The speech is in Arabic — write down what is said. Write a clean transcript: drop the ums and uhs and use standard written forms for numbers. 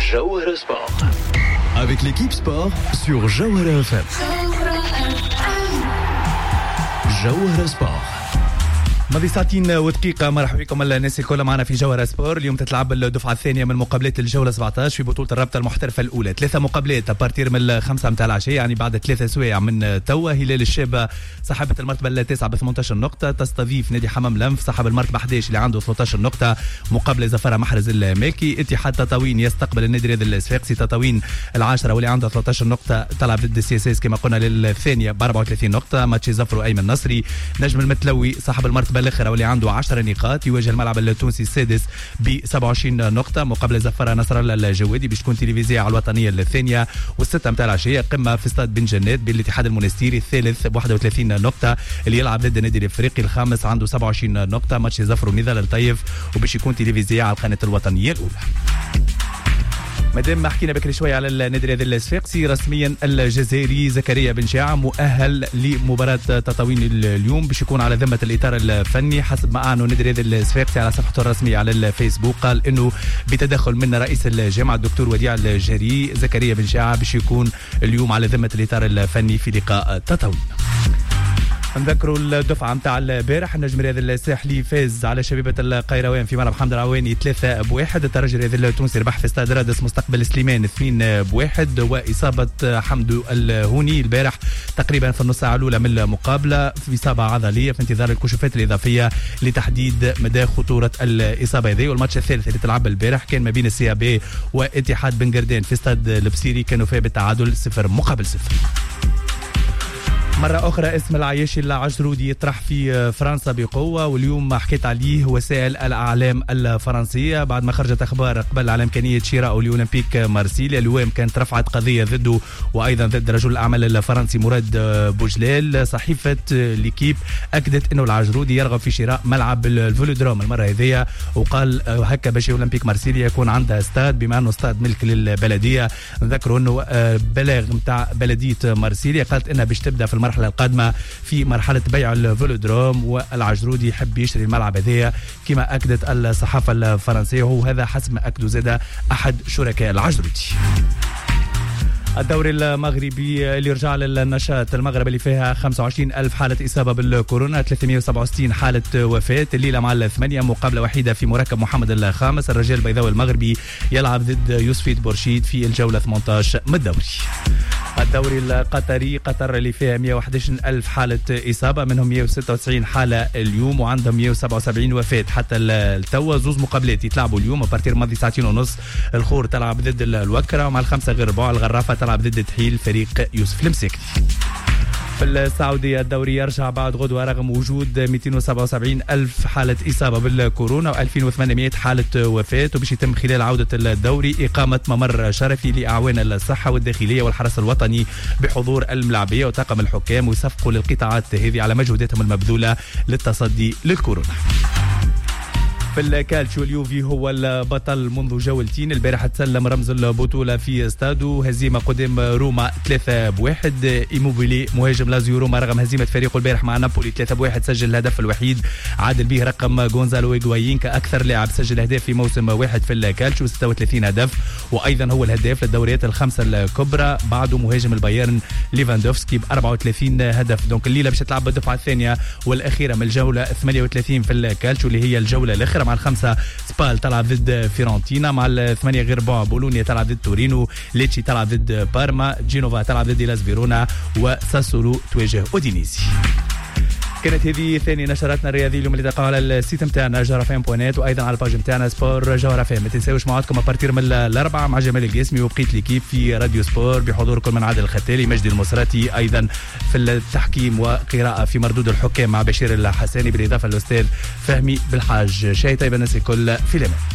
Jawhara Sport. Avec l'équipe sport sur Jawhara FM. Jawhara Sport. ماضي ساعتين ودقيقة. مرحبا بكم الناس الكل معنا في جوهرة سبور. اليوم تتلعب الدفعة الثانية من مقابلات الجولة 17 في بطولة الرابطة المحترفة الأولى. 3 مقابلات أبارتير من 5 متاع العشية، يعني بعد 3 سوايع من توا. هلال الشابة صاحبة المرتبة التاسعة ب 18 نقطة تستضيف نادي حمام لنف صاحب المرتبة 11 اللي عنده 13 نقطة مقابل زفرة محرز الماكي. اتحاد تطاوين يستقبل النادي الرياضي الصفاقسي. تطاوين العاشرة واللي عنده 13 نقطة تلعب ضد السي اس اس كما قلنا للثانية ب 34 نقطة. ماتشي زفرو أيمن نصري. نجم المتلوي صاحب المرتبة الأخرى واللي عنده 10 نقاط يواجه الملعب التونسي السادس ب 27 نقطة مقابل زفرة نصر الله الجوادي باش تكون تلفزيونية على الوطنية الثانية والستة متاع العشية. قمة في استاد بن جنات بين الاتحاد المونستيري الثالث ب 31 نقطة اللي يلعب ضد النادي الافريقي الخامس عنده 27 نقطة. ماتش زفر ونضال الطيف وباش يكون تلفزيونية على القناة الوطنية الأولى. مادام ما حكينا بكري شويه على النادي الرياضي الصفاقسي، رسميا الجزائري زكريا بن شاع مؤهل لمباراه تطاوين اليوم باش يكون على ذمه الاطار الفني حسب ما اعلنوا النادي الرياضي الصفاقسي على صفحته الرسميه على الفيسبوك. قال انه بتدخل من رئيس الجامعه الدكتور وديع الجري زكريا بن شاع باش يكون اليوم على ذمه الاطار الفني في لقاء تطاوين. نذكروا الدفعه نتاع البارح. النجم الرياضي الساحلي فاز على شبيبه القيروان في ملعب حمد العواني 3-1. الترجي الرياضي التونسي ربح في استاد رادس مستقبل سليمان 2-1. واصابه حمدو الهوني البارح تقريبا في النص ساعه الاولى من المقابله في اصابه عضليه في انتظار الكشوفات الاضافيه لتحديد مدى خطوره الاصابه هذه. والماتش الثالث اللي تلعب البارح كان ما بين السي بي واتحاد بن قردان في استاد البصيري كانوا فيه بالتعادل 0-0. مرة أخرى اسم العياشي العجرودي يطرح في فرنسا بقوة، واليوم حكيت عليه وسائل الأعلام الفرنسية بعد ما خرجت أخبار قبل على إمكانية شراء الأولمبيك مارسيليا. اليوم كانت رفعت قضية ضده وأيضا ضد رجل الأعمال الفرنسي مراد بوجلال. صحيفة ليكيب أكدت أنه العجرودي يرغب في شراء ملعب الفولودروم المرة هذه، وقال هكا باش أولمبيك مارسيليا يكون عندها استاد بما أنه استاد ملك للبلدية. نذكروا أنه بلاغ متاع بلدية مارسيليا قالت أنها باش تبدأ في المرحلة القادمة في مرحلة بيع الفولودروم، والعجرودي يحب يشتري الملعب هذايا كما أكدت الصحافة الفرنسية، وهذا حسب ما أكدوا زاد أحد شركاء العجرودي. الدوري المغربي اللي رجع للنشاط. المغرب اللي فيها 25,000 حالة إصابة بالكورونا، 367 حالة وفاة. الليلة مع 8 مقابلة وحيدة في مركب محمد الخامس. الرجال البيضاوي المغربي يلعب ضد يوسفيد بورشيد في الجولة 18 من الدوري. الدوري القطري، قطر اللي فيها 111,000 حالة إصابة منهم 196 حالة اليوم وعندهم 177 وفاة حتى التوا. زوز مقابلات يتلعبوا اليوم أبارتير ماضي ساعتين ونص. الخور تلعب ضد الوكرة ومع 5 غير ربع. الغرافة تلعب ضد تحيل فريق يوسف المساكني. في السعودية الدوري يرجع بعد غدوة رغم وجود 277,000 حالة إصابة بالكورونا و2800 حالة وفاة، وباش يتم خلال عودة الدوري إقامة ممر شرفي لأعوان الصحة والداخلية والحرس الوطني بحضور الملاعبية وطاقم الحكام، ويصفقوا للقطاعات هذه على مجهوداتهم المبذولة للتصدي للكورونا. في الكالتشو اليوفي هو البطل منذ جولتين. البارحة تسلم رمز البطولة في استادو هزيمة قدام روما 3-1. إيموبيلي مهاجم لازيو روما رغم هزيمة فريقه البارح مع نابولي 3-1 سجل الهدف الوحيد، عادل به رقم غونزالو إيغوايين كأكثر لاعب سجل أهداف في موسم واحد في الكالتشو 36 هدف، وأيضا هو الهداف للدوريات الخمسة الكبرى بعده مهاجم البايرن ليفاندوفسكي ب 34 هدف. دونك الليلة باش تلعب بالدفعة الثانية والأخيرة من الجولة 38 في الكالتشو اللي هي الجولة الأخيرة. مع 5 سبال تلعب ضد فيرونتينا، مع 8 غير بون بولونيا تلعب ضد تورينو، ليتشي تلعب ضد بارما، جينوفا تلعب ضد لاس فيرونا، وساسولو تواجه اودينيزي. كانت هذه ثاني نشراتنا الرياضيه اليوم اللي تلقاوها على السيت نتاعنا جوهرة فام بوينات، وايضا على الباج نتاعنا سبور جوهرة فام. ما تنساوش موعدكم ابارتير من الاربعه مع جمال القاسمي وبقيه ليكيب في راديو سبور بحضور كل من عادل الختالي مجدي المصراتي، ايضا في التحكيم وقراءه في مردود الحكام مع بشير الحساني، بالاضافه للاستاذ فهمي بالحاج. شاي طيب الناس الكل في الامان.